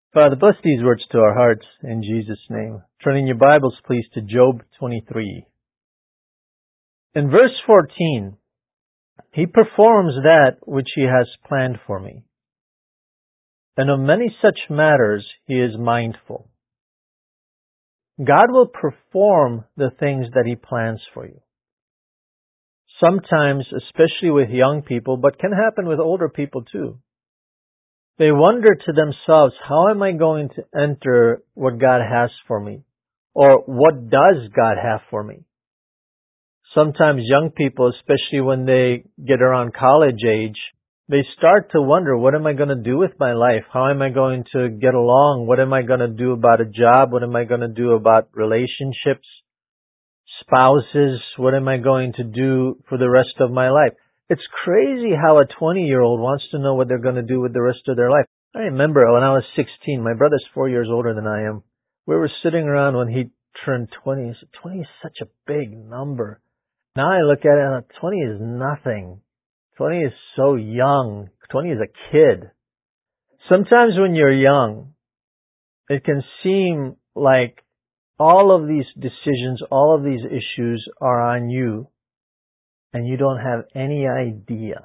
Father, bless these words to our hearts in Jesus' name. Turning your Bibles, please, to Job 23. In verse 14, he performs that which he has planned for me. And of many such matters he is mindful. God will perform the things that he plans for you. Sometimes, especially with young people, but can happen with older people too. They wonder to themselves, how am I going to enter what God has for me? Or what does God have for me? Sometimes young people, especially when they get around college age, they start to wonder, what am I going to do with my life? How am I going to get along? What am I going to do about a job? What am I going to do about relationships, spouses? What am I going to do for the rest of my life? It's crazy how a 20-year-old wants to know what they're going to do with the rest of their life. I remember when I was 16, my brother's 4 years older than I am. We were sitting around when he turned 20. 20 is such a big number. Now I look at it and 20 is nothing. 20 is so young. 20 is a kid. Sometimes when you're young, it can seem like all of these decisions, all of these issues are on you, and you don't have any idea.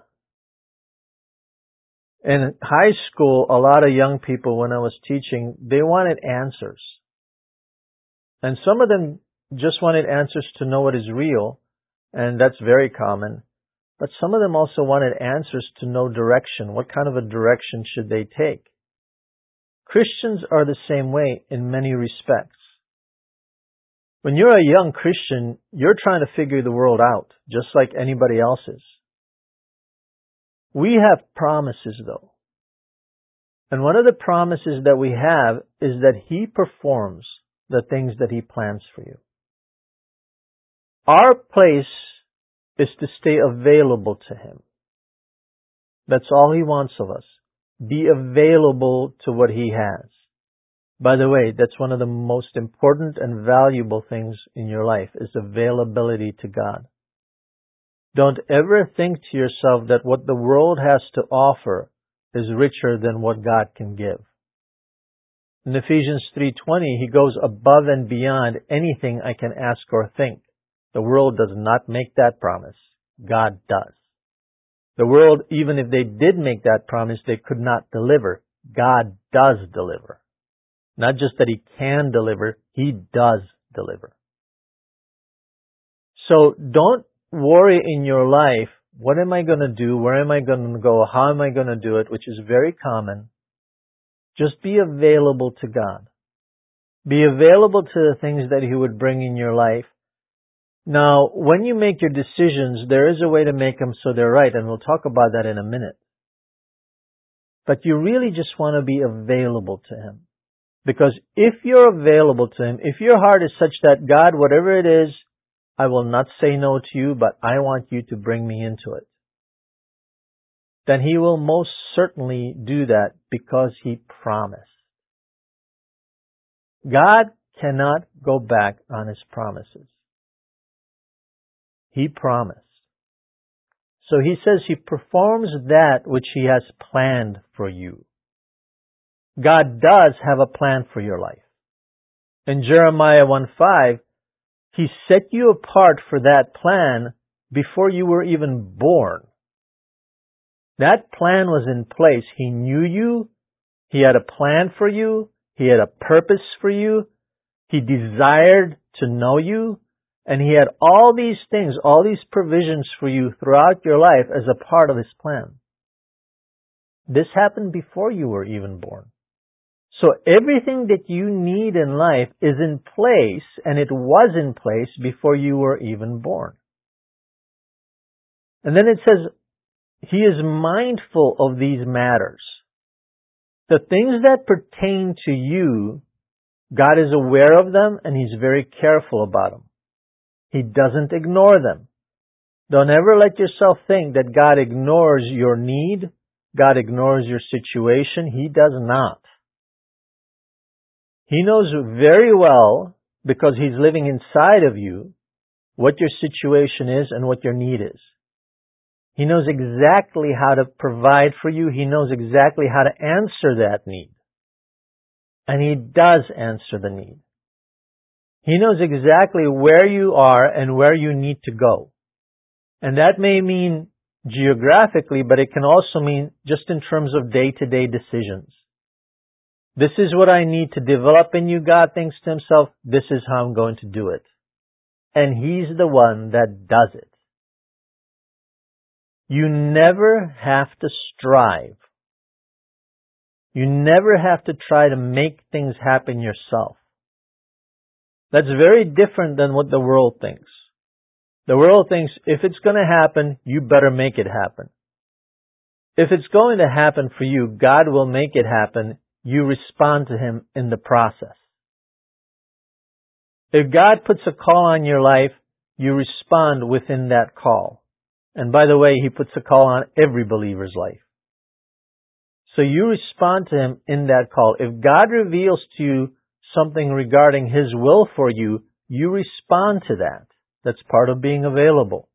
In high school, a lot of young people, when I was teaching, they wanted answers. And some of them just wanted answers to know what is real, and that's very common. But some of them also wanted answers to know direction. What kind of a direction should they take? Christians are the same way in many respects. When you're a young Christian, you're trying to figure the world out, just like anybody else is. We have promises, though. And one of the promises that we have is that He performs the things that He plans for you. Our place is to stay available to Him. That's all He wants of us. Be available to what He has. By the way, that's one of the most important and valuable things in your life, is availability to God. Don't ever think to yourself that what the world has to offer is richer than what God can give. In Ephesians 3:20, he goes above and beyond anything I can ask or think. The world does not make that promise. God does. The world, even if they did make that promise, they could not deliver. God does deliver. Not just that He can deliver, He does deliver. So don't worry in your life, what am I going to do? Where am I going to go? How am I going to do it? Which is very common. Just be available to God. Be available to the things that He would bring in your life. Now, when you make your decisions, there is a way to make them so they're right, and we'll talk about that in a minute. But you really just want to be available to Him. Because if you're available to Him, if your heart is such that, God, whatever it is, I will not say no to you, but I want you to bring me into it, then He will most certainly do that because He promised. God cannot go back on His promises. He promised. So He says He performs that which He has planned for you. God does have a plan for your life. In Jeremiah 1:5, He set you apart for that plan before you were even born. That plan was in place. He knew you. He had a plan for you. He had a purpose for you. He desired to know you. And He had all these things, all these provisions for you throughout your life as a part of His plan. This happened before you were even born. So everything that you need in life is in place, and it was in place before you were even born. And then it says, He is mindful of these matters. The things that pertain to you, God is aware of them, and He's very careful about them. He doesn't ignore them. Don't ever let yourself think that God ignores your need, God ignores your situation. He does not. He knows very well, because He's living inside of you, what your situation is and what your need is. He knows exactly how to provide for you. He knows exactly how to answer that need. and He does answer the need. He knows exactly where you are and where you need to go. And that may mean geographically, but it can also mean just in terms of day-to-day decisions. This is what I need to develop in you, God thinks to Himself. This is how I'm going to do it. And He's the one that does it. You never have to strive. You never have to try to make things happen yourself. That's very different than what the world thinks. The world thinks if it's going to happen, you better make it happen. If it's going to happen for you, God will make it happen. You respond to Him in the process. If God puts a call on your life, you respond within that call. And by the way, He puts a call on every believer's life. So you respond to Him in that call. If God reveals to you something regarding His will for you, you respond to that. That's part of being available.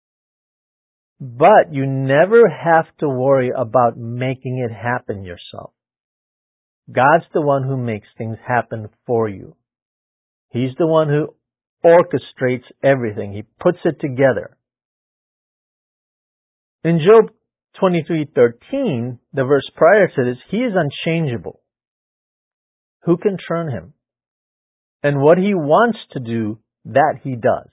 But you never have to worry about making it happen yourself. God's the one who makes things happen for you. He's the one who orchestrates everything. He puts it together. In Job 23:13, the verse prior to this, He is unchangeable. Who can turn Him? And what He wants to do, that He does.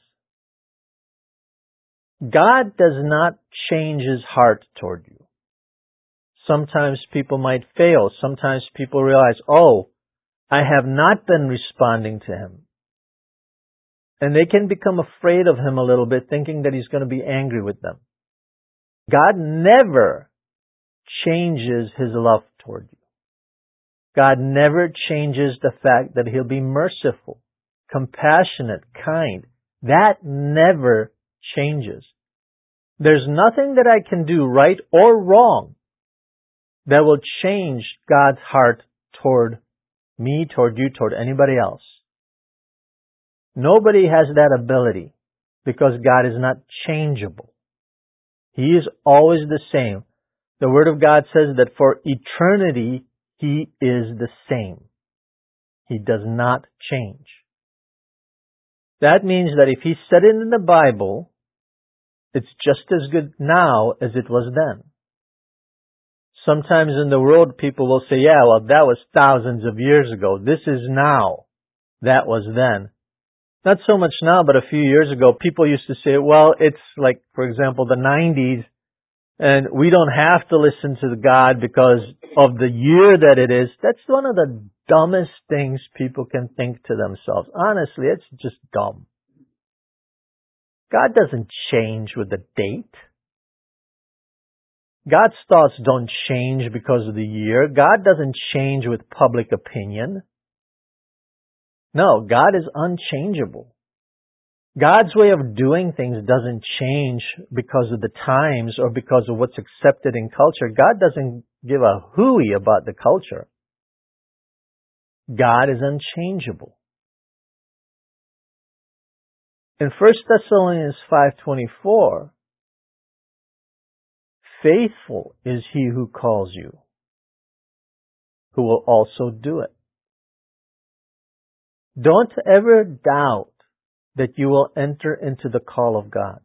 God does not change His heart toward you. Sometimes people might fail. Sometimes people realize, oh, I have not been responding to Him. And they can become afraid of Him a little bit, thinking that He's going to be angry with them. God never changes His love toward you. God never changes the fact that He'll be merciful, compassionate, kind. That never changes. There's nothing that I can do, right or wrong, that will change God's heart toward me, toward you, toward anybody else. Nobody has that ability because God is not changeable. He is always the same. The Word of God says that for eternity, He is the same. He does not change. That means that if He said it in the Bible, it's just as good now as it was then. Sometimes in the world, people will say, yeah, well, that was thousands of years ago. This is now. That was then. Not so much now, but a few years ago, people used to say, well, it's like, for example, the 90s, and we don't have to listen to God because of the year that it is. That's one of the dumbest things people can think to themselves. Honestly, it's just dumb. God doesn't change with the date. God's thoughts don't change because of the year. God doesn't change with public opinion. No, God is unchangeable. God's way of doing things doesn't change because of the times or because of what's accepted in culture. God doesn't give a hooey about the culture. God is unchangeable. In 1 Thessalonians 5:24, faithful is He who calls you, who will also do it. Don't ever doubt that you will enter into the call of God.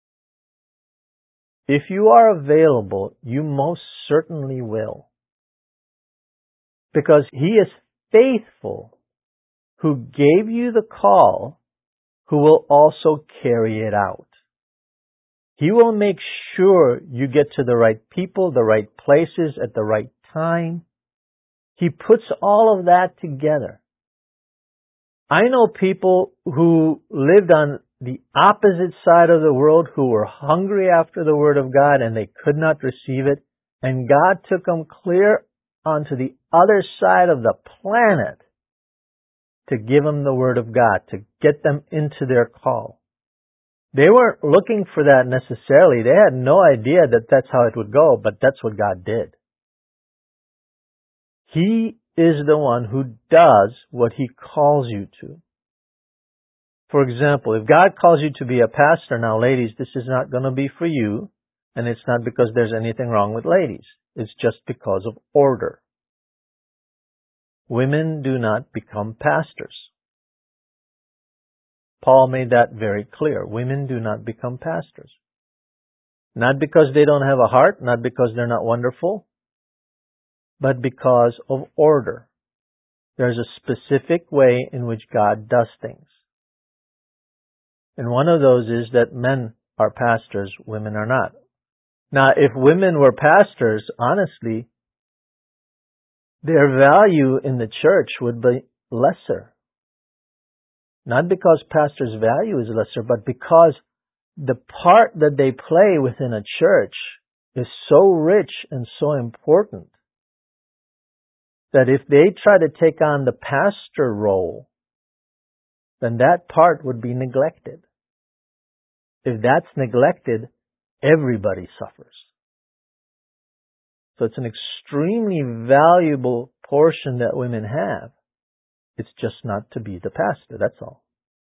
If you are available, you most certainly will. Because He is faithful who gave you the call, who will also carry it out. He will make sure you get to the right people, the right places, at the right time. He puts all of that together. I know people who lived on the opposite side of the world who were hungry after the Word of God and they could not receive it. And God took them clear onto the other side of the planet to give them the Word of God, to get them into their call. They weren't looking for that necessarily. They had no idea that that's how it would go, but that's what God did. He is the one who does what He calls you to. For example, if God calls you to be a pastor, now ladies, this is not going to be for you, and it's not because there's anything wrong with ladies. It's just because of order. women do not become pastors. Paul made that very clear. Women do not become pastors. Not because they don't have a heart, not because they're not wonderful, but because of order. There's a specific way in which God does things. And one of those is that men are pastors, women are not. Now, if women were pastors, honestly, their value in the church would be lesser. Not because pastors' value is lesser, but because the part that they play within a church is so rich and so important that if they try to take on the pastor role, then that part would be neglected. If that's neglected, everybody suffers. So it's an extremely valuable portion that women have. It's just not to be the pastor, that's all.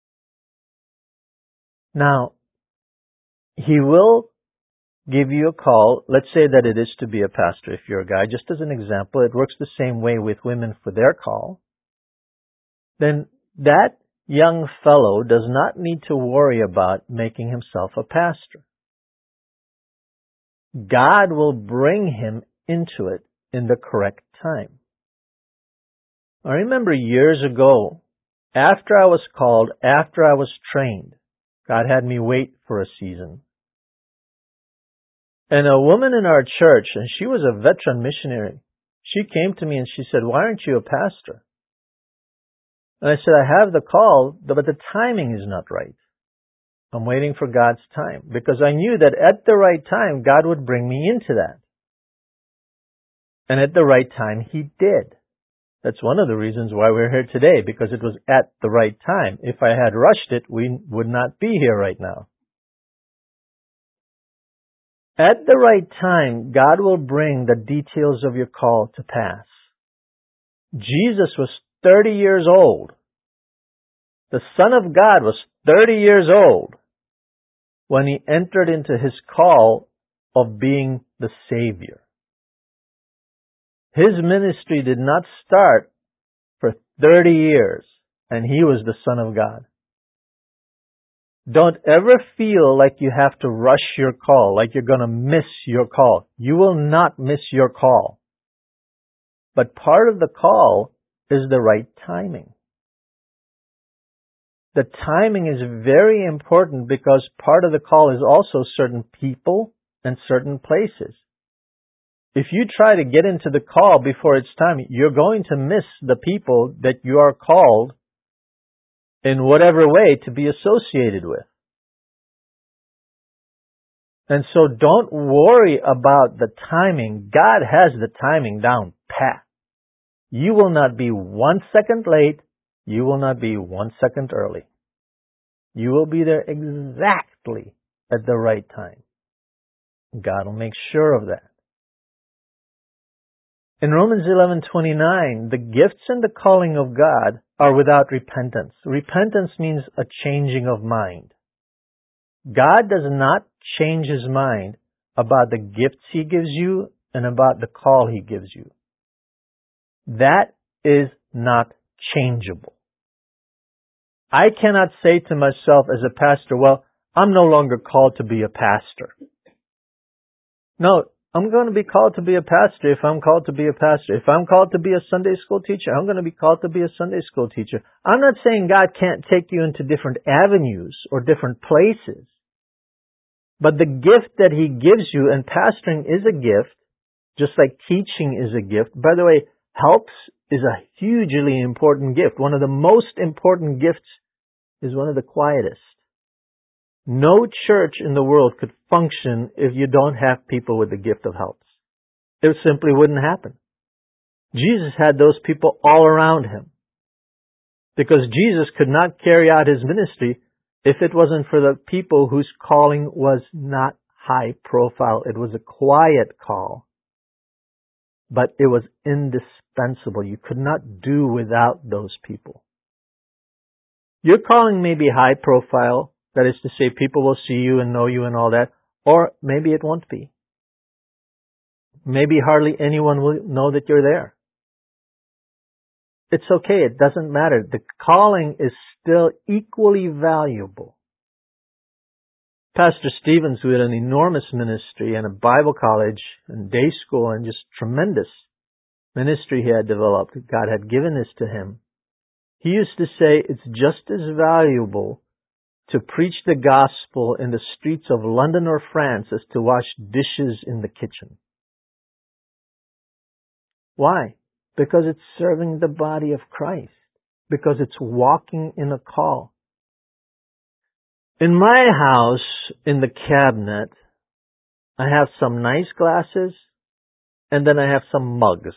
Now, he will give you a call. Let's say that it is to be a pastor if you're a guy. Just as an example, it works the same way with women for their call. Then that young fellow does not need to worry about making himself a pastor. God will bring him into it in the correct time. I remember years ago, after I was called, after I was trained, God had me wait for a season. And a woman in our church, and she was a veteran missionary, she came to me and she said, "Why aren't you a pastor?" And I said, "I have the call, but the timing is not right. I'm waiting for God's time." Because I knew that at the right time, God would bring me into that. And at the right time, He did. That's one of the reasons why we're here today, because it was at the right time. If I had rushed it, we would not be here right now. At the right time, God will bring the details of your call to pass. Jesus was 30 years old. The Son of God was 30 years old when He entered into His call of being the Savior. His ministry did not start for 30 years, and He was the Son of God. Don't ever feel like you have to rush your call, like you're going to miss your call. You will not miss your call. But part of the call is the right timing. The timing is very important because part of the call is also certain people and certain places. If you try to get into the call before it's time, you're going to miss the people that you are called in whatever way to be associated with. And so don't worry about the timing. God has the timing down pat. You will not be 1 second late. You will not be 1 second early. You will be there exactly at the right time. God will make sure of that. In Romans 11:29, the gifts and the calling of God are without repentance. Repentance means a changing of mind. God does not change His mind about the gifts He gives you and about the call He gives you. That is not changeable. I cannot say to myself as a pastor, well, I'm no longer called to be a pastor. No, I'm going to be called to be a pastor if I'm called to be a pastor. If I'm called to be a Sunday school teacher, I'm going to be called to be a Sunday school teacher. I'm not saying God can't take you into different avenues or different places. But the gift that He gives you, and pastoring is a gift, just like teaching is a gift. By the way, helps is a hugely important gift. One of the most important gifts is one of the quietest. No church in the world could function if you don't have people with the gift of helps. It simply wouldn't happen. Jesus had those people all around Him. Because Jesus could not carry out His ministry if it wasn't for the people whose calling was not high profile. It was a quiet call. But it was indispensable. You could not do without those people. Your calling may be high profile. That is to say, people will see you and know you and all that. Or maybe it won't be. Maybe hardly anyone will know that you're there. it's okay. It doesn't matter. The calling is still equally valuable. Pastor Stevens, who had an enormous ministry and a Bible college and day school and just tremendous ministry he had developed, God had given this to him. He used to say it's just as valuable to preach the gospel in the streets of London or France as to wash dishes in the kitchen. Why? Because it's serving the body of Christ. Because it's walking in a call. In my house, in the cabinet, I have some nice glasses, and then I have some mugs.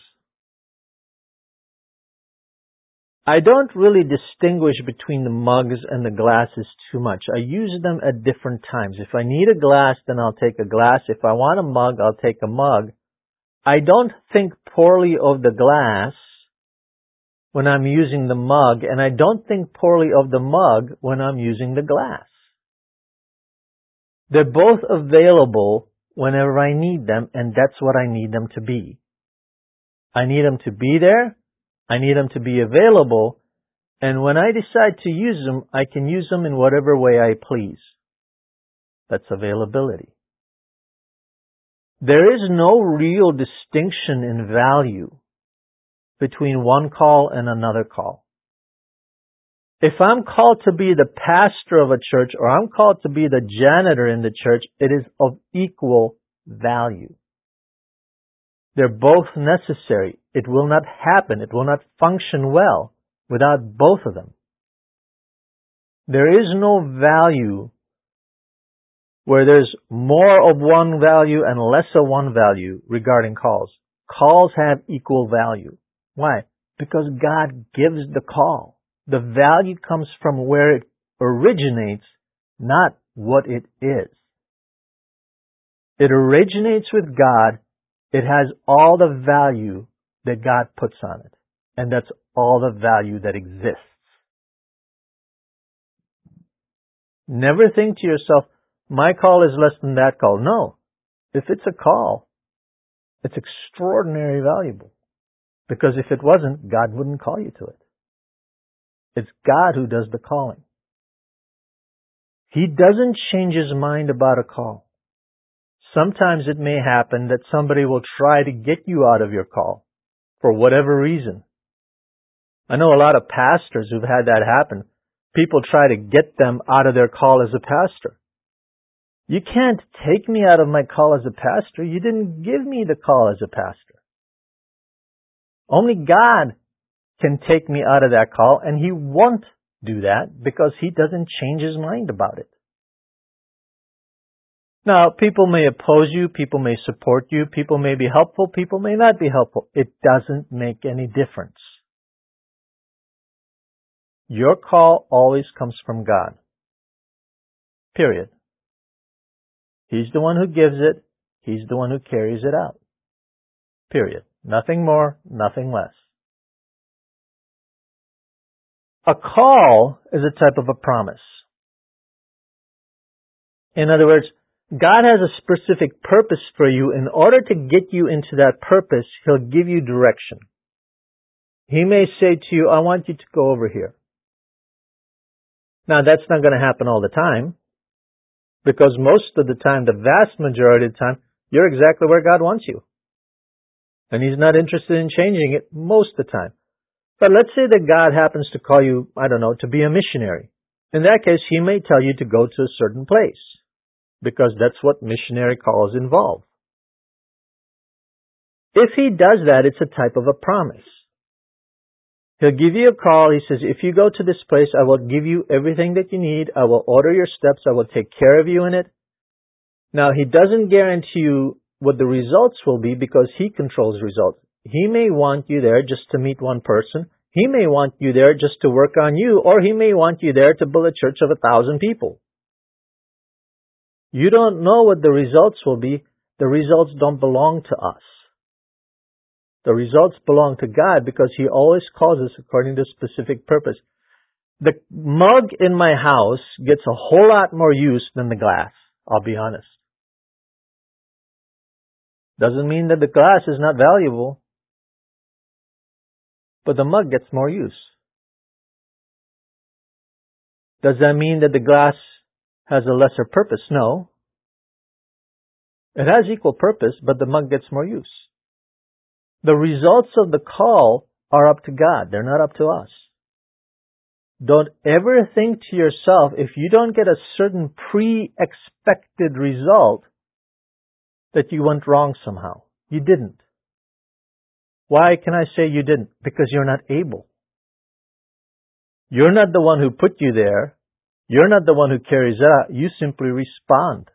I don't really distinguish between the mugs and the glasses too much. I use them at different times. If I need a glass, then I'll take a glass. If I want a mug, I'll take a mug. I don't think poorly of the glass when I'm using the mug, and I don't think poorly of the mug when I'm using the glass. They're both available whenever I need them, and that's what I need them to be. I need them to be there. I need them to be available. And when I decide to use them, I can use them in whatever way I please. That's availability. There is no real distinction in value between one call and another call. If I'm called to be the pastor of a church or I'm called to be the janitor in the church, it is of equal value. They're both necessary. It will not happen. It will not function well without both of them. There is no value where there's more of one value and less of one value regarding calls. Calls have equal value. Why? Because God gives the call. The value comes from where it originates, not what it is. It originates with God. It has all the value that God puts on it. And that's all the value that exists. Never think to yourself, my call is less than that call. No. If it's a call, it's extraordinarily valuable. Because if it wasn't, God wouldn't call you to it. It's God who does the calling. He doesn't change his mind about a call. Sometimes it may happen that somebody will try to get you out of your call for whatever reason. I know a lot of pastors who've had that happen. People try to get them out of their call as a pastor. You can't take me out of my call as a pastor. You didn't give me the call as a pastor. Only God can take me out of that call, and He won't do that because He doesn't change His mind about it. Now, people may oppose you, people may support you, people may be helpful, people may not be helpful. It doesn't make any difference. Your call always comes from God. Period. He's the one who gives it. He's the one who carries it out. Period. Nothing more, nothing less. A call is a type of a promise. In other words, God has a specific purpose for you. In order to get you into that purpose, He'll give you direction. He may say to you, I want you to go over here. Now, that's not going to happen all the time, because most of the time, the vast majority of the time, you're exactly where God wants you. And He's not interested in changing it most of the time. But let's say that God happens to call you, I don't know, to be a missionary. In that case, He may tell you to go to a certain place, because that's what missionary calls involve. If He does that, it's a type of a promise. He'll give you a call. He says, if you go to this place, I will give you everything that you need. I will order your steps. I will take care of you in it. Now, He doesn't guarantee you what the results will be because He controls results. He may want you there just to meet one person. He may want you there just to work on you, or He may want you there to build a church of 1,000 people. You don't know what the results will be. The results don't belong to us. The results belong to God because He always calls us according to a specific purpose. The mug in my house gets a whole lot more use than the glass, I'll be honest. Doesn't mean that the glass is not valuable. but the mug gets more use. Does that mean that the glass has a lesser purpose? No. It has equal purpose, but the mug gets more use. The results of the call are up to God. They're not up to us. Don't ever think to yourself, if you don't get a certain pre-expected result, that you went wrong somehow. You didn't. Why can I say you didn't? Because you're not able. You're not the one who put you there. You're not the one who carries it out. You simply respond.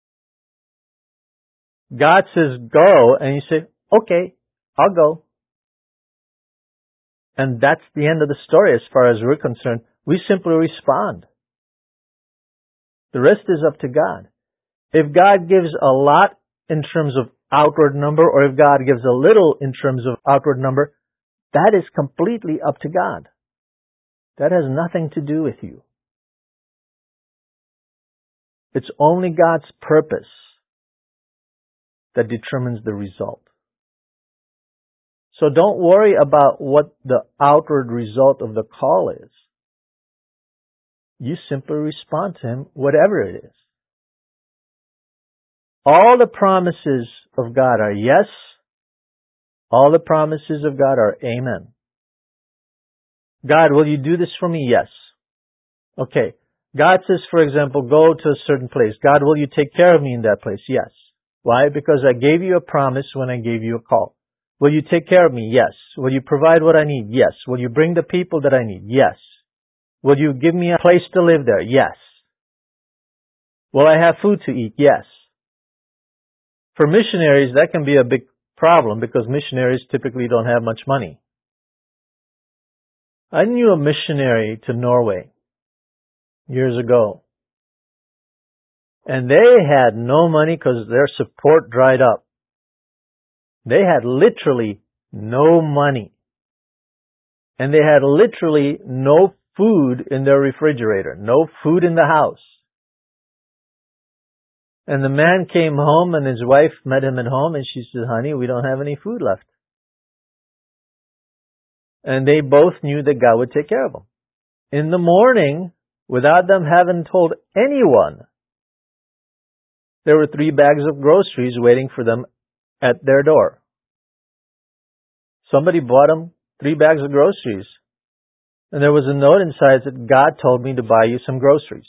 God says go, and you say, okay, I'll go. And that's the end of the story as far as we're concerned. We simply respond. The rest is up to God. If God gives a lot in terms of outward number, or if God gives a little in terms of outward number, that is completely up to God. That has nothing to do with you. It's only God's purpose that determines the result. So don't worry about what the outward result of the call is. You simply respond to Him, whatever it is. All the promises of God are yes. All the promises of God are amen. God, will you do this for me? Yes. Okay. God says, for example, go to a certain place. God, will you take care of me in that place? Yes. Why? Because I gave you a promise when I gave you a call. Will you take care of me? Yes. Will you provide what I need? Yes. Will you bring the people that I need? Yes. Will you give me a place to live there? Yes. Will I have food to eat? Yes. For missionaries, that can be a big problem because missionaries typically don't have much money. I knew a missionary to Norway years ago, and they had no money because their support dried up. They had literally no money, and they had literally no food in their refrigerator, no food in the house. And the man came home and his wife met him at home and she said, honey, we don't have any food left. And they both knew that God would take care of them. In the morning, without them having told anyone, there were 3 bags of groceries waiting for them at their door. Somebody bought them 3 bags of groceries. And there was a note inside that God told me to buy you some groceries.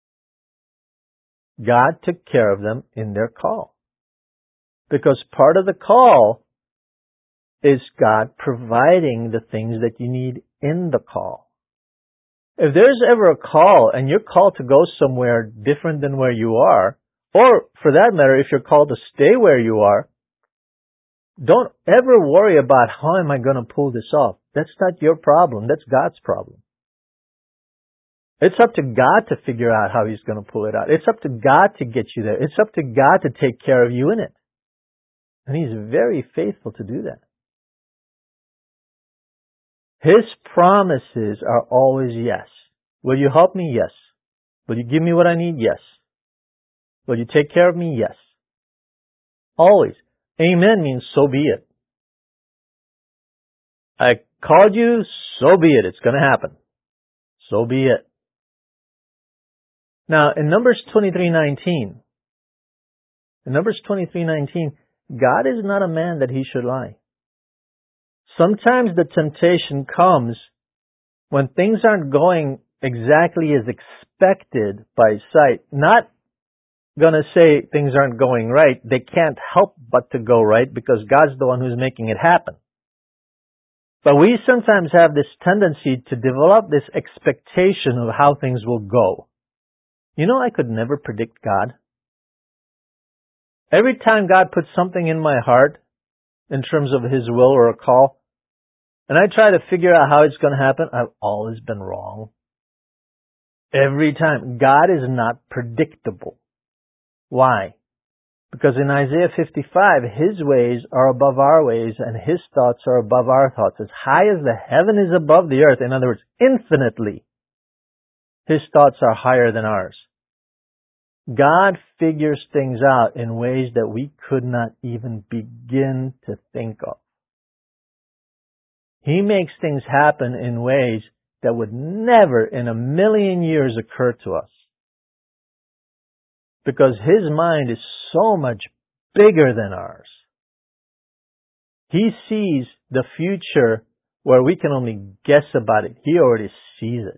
God took care of them in their call. Because part of the call is God providing the things that you need in the call. If there's ever a call and you're called to go somewhere different than where you are, or for that matter, if you're called to stay where you are, don't ever worry about how am I going to pull this off. That's not your problem. That's God's problem. It's up to God to figure out how He's going to pull it out. It's up to God to get you there. It's up to God to take care of you in it. And He's very faithful to do that. His promises are always yes. Will you help me? Yes. Will you give me what I need? Yes. Will you take care of me? Yes. Always. Amen means so be it. I called you, so be it. It's going to happen. So be it. Now, in Numbers 23:19, God is not a man that He should lie. Sometimes the temptation comes when things aren't going exactly as expected by sight. Not going to say things aren't going right. They can't help but to go right because God's the one who's making it happen. But we sometimes have this tendency to develop this expectation of how things will go. You know, I could never predict God. Every time God puts something in my heart in terms of His will or a call, and I try to figure out how it's going to happen, I've always been wrong. Every time. God is not predictable. Why? Because in Isaiah 55, His ways are above our ways and His thoughts are above our thoughts. As high as the heaven is above the earth, in other words, infinitely, His thoughts are higher than ours. God figures things out in ways that we could not even begin to think of. He makes things happen in ways that would never in a million years occur to us. Because His mind is so much bigger than ours. He sees the future where we can only guess about it. He already sees it.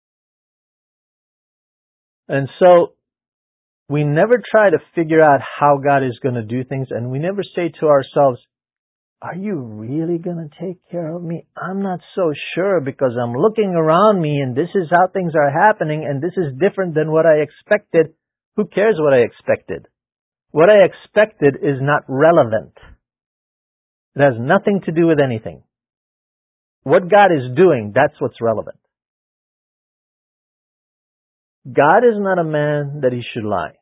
And so, we never try to figure out how God is going to do things, and we never say to ourselves, are you really going to take care of me? I'm not so sure because I'm looking around me and this is how things are happening and this is different than what I expected. Who cares what I expected? What I expected is not relevant. It has nothing to do with anything. What God is doing, that's what's relevant. God is not a man that He should lie.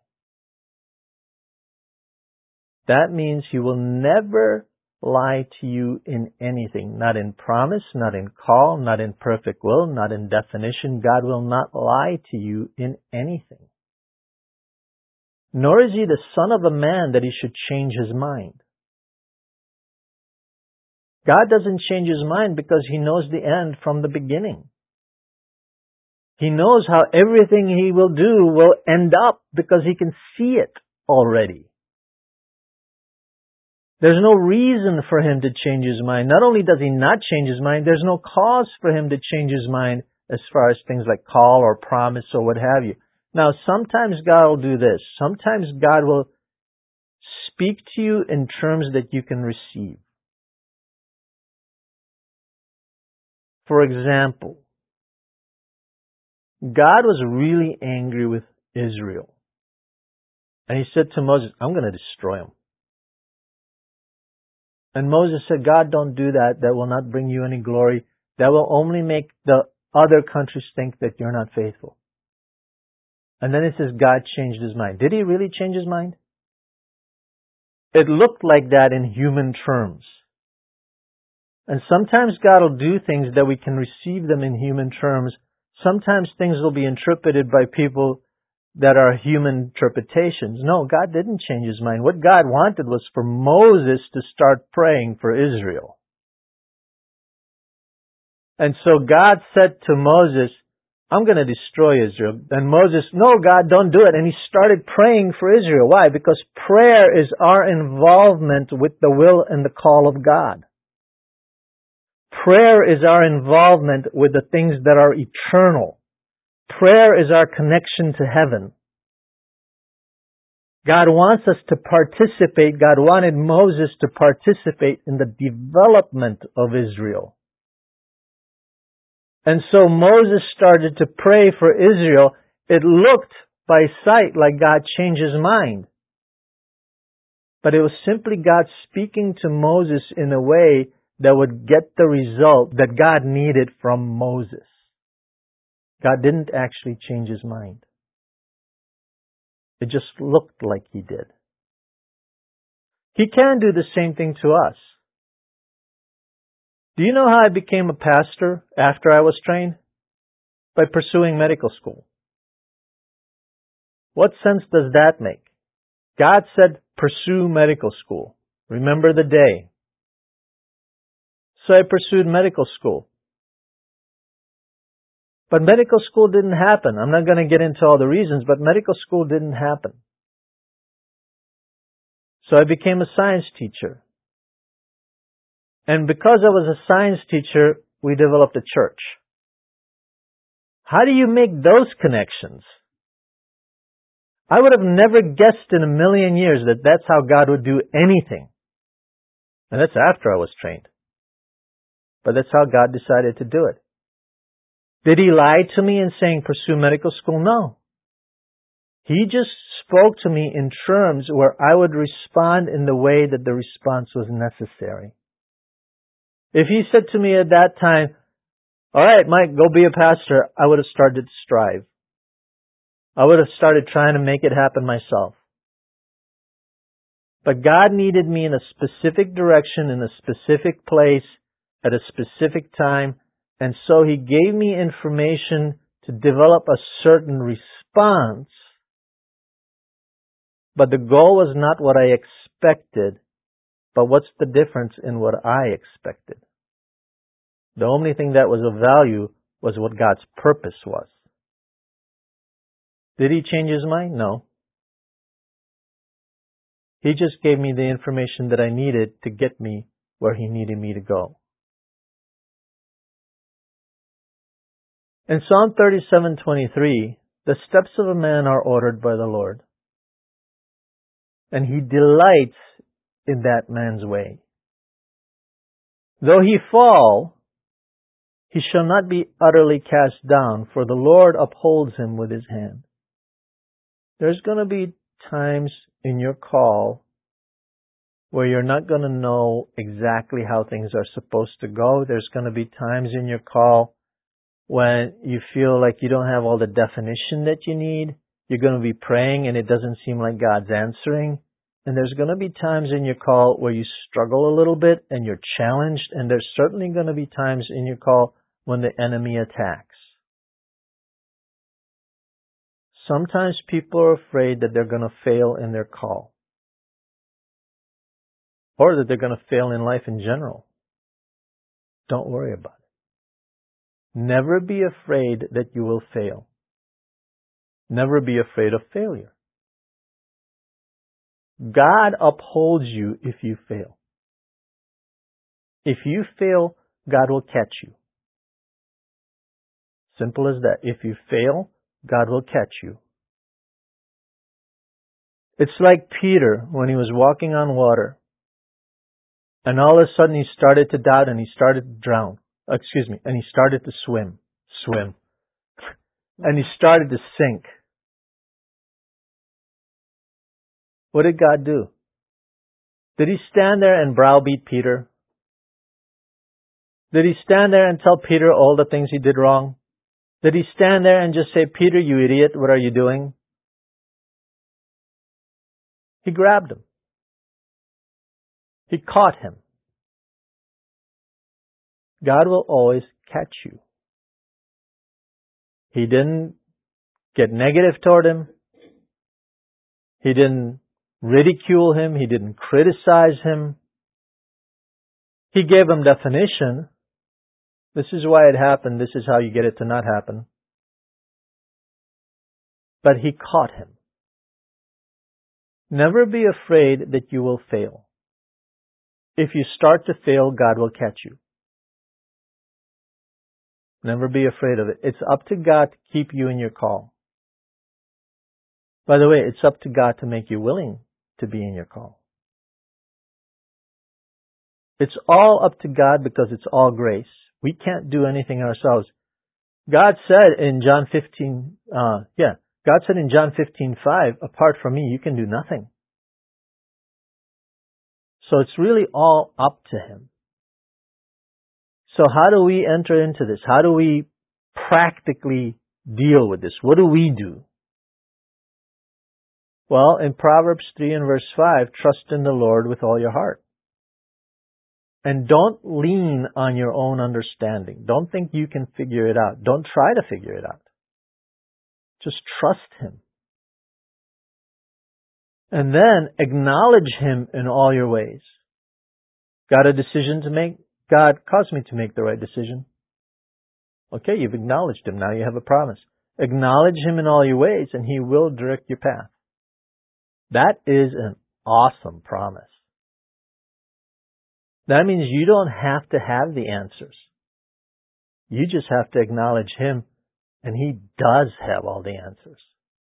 That means He will never lie to you in anything. Not in promise, not in call, not in perfect will, not in definition. God will not lie to you in anything. Nor is He the son of a man that He should change His mind. God doesn't change His mind because He knows the end from the beginning. He knows how everything He will do will end up because He can see it already. There's no reason for Him to change His mind. Not only does He not change His mind, there's no cause for Him to change His mind as far as things like call or promise or what have you. Now, sometimes God will do this. Sometimes God will speak to you in terms that you can receive. For example, God was really angry with Israel. And He said to Moses, I'm going to destroy them. And Moses said, God, don't do that. That will not bring you any glory. That will only make the other countries think that you're not faithful. And then it says God changed His mind. Did He really change His mind? It looked like that in human terms. And sometimes God will do things that we can receive them in human terms. Sometimes things will be interpreted by people that are human interpretations. No, God didn't change His mind. What God wanted was for Moses to start praying for Israel. And so God said to Moses, I'm going to destroy Israel. And Moses, no, God, don't do it. And he started praying for Israel. Why? Because prayer is our involvement with the will and the call of God. Prayer is our involvement with the things that are eternal. Prayer is our connection to heaven. God wants us to participate. God wanted Moses to participate in the development of Israel. And so Moses started to pray for Israel. It looked by sight like God changed His mind. But it was simply God speaking to Moses in a way that would get the result that God needed from Moses. God didn't actually change His mind. It just looked like He did. He can do the same thing to us. Do you know how I became a pastor after I was trained? By pursuing medical school. What sense does that make? God said, pursue medical school. Remember the day. So I pursued medical school. But medical school didn't happen. I'm not going to get into all the reasons, but medical school didn't happen. So I became a science teacher. And because I was a science teacher, we developed a church. How do you make those connections? I would have never guessed in a million years that that's how God would do anything. And that's after I was trained. But that's how God decided to do it. Did He lie to me in saying pursue medical school? No. He just spoke to me in terms where I would respond in the way that the response was necessary. If He said to me at that time, all right, Mike, go be a pastor, I would have started to strive. I would have started trying to make it happen myself. But God needed me in a specific direction, in a specific place, at a specific time, and so He gave me information to develop a certain response, but the goal was not what I expected, but what's the difference in what I expected. The only thing that was of value was what God's purpose was. Did he change his mind? No. He just gave me the information that I needed to get me where he needed me to go. In Psalm 37:23, the steps of a man are ordered by the Lord, and he delights in that man's way. Though he fall, he shall not be utterly cast down, for the Lord upholds him with his hand. There's going to be times in your call where you're not going to know exactly how things are supposed to go. There's going to be times in your call when you feel like you don't have all the definition that you need. You're going to be praying and it doesn't seem like God's answering. And there's going to be times in your call where you struggle a little bit and you're challenged. And there's certainly going to be times in your call when the enemy attacks. Sometimes people are afraid that they're going to fail in their call, or that they're going to fail in life in general. Don't worry about it. Never be afraid that you will fail. Never be afraid of failure. God upholds you if you fail. If you fail, God will catch you. Simple as that. If you fail, God will catch you. It's like Peter when he was walking on water, and all of a sudden he started to doubt and he started to drown. And he started to swim. And he started to sink. What did God do? Did he stand there and browbeat Peter? Did he stand there and tell Peter all the things he did wrong? Did he stand there and just say, Peter, you idiot, what are you doing? He grabbed him. He caught him. God will always catch you. He didn't get negative toward him. He didn't ridicule him. He didn't criticize him. He gave him definition. This is why it happened. This is how you get it to not happen. But he caught him. Never be afraid that you will fail. If you start to fail, God will catch you. Never be afraid of it. It's up to God to keep you in your call. By the way, it's up to God to make you willing to be in your call. It's all up to God because it's all grace. We can't do anything ourselves. God said in John 15:5, apart from me, you can do nothing. So it's really all up to Him. So how do we enter into this? How do we practically deal with this? What do we do? Well, in Proverbs 3 and verse 5, trust in the Lord with all your heart. And don't lean on your own understanding. Don't think you can figure it out. Don't try to figure it out. Just trust Him. And then acknowledge Him in all your ways. Got a decision to make? God caused me to make the right decision. Okay, you've acknowledged Him. Now you have a promise. Acknowledge Him in all your ways and He will direct your path. That is an awesome promise. That means you don't have to have the answers. You just have to acknowledge Him, and He does have all the answers.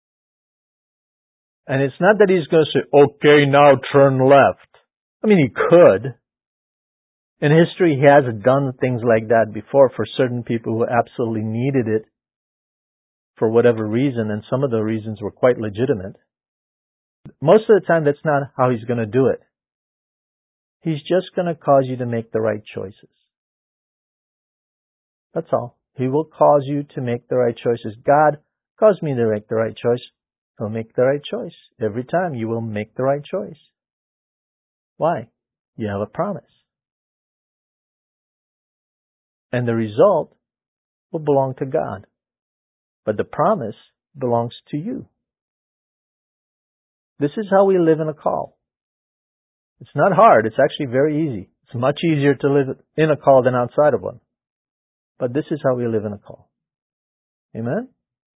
And it's not that He's going to say, okay, now turn left. I mean, He could. In history, He has done things like that before for certain people who absolutely needed it for whatever reason, and some of the reasons were quite legitimate. Most of the time, that's not how He's going to do it. He's just going to cause you to make the right choices. That's all. He will cause you to make the right choices. God caused me to make the right choice. He'll make the right choice. Every time you will make the right choice. Why? You have a promise. And the result will belong to God. But the promise belongs to you. This is how we live in a call. It's not hard. It's actually very easy. It's much easier to live in a call than outside of one. But this is how we live in a call. Amen?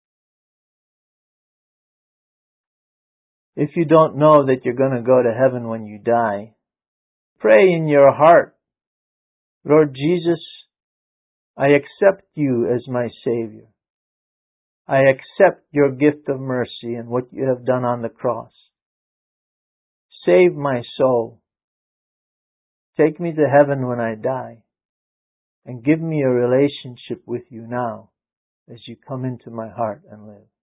If you don't know that you're going to go to heaven when you die, pray in your heart, Lord Jesus, I accept you as my Savior. I accept your gift of mercy and what you have done on the cross. Save my soul. Take me to heaven when I die. And give me a relationship with you now as you come into my heart and live.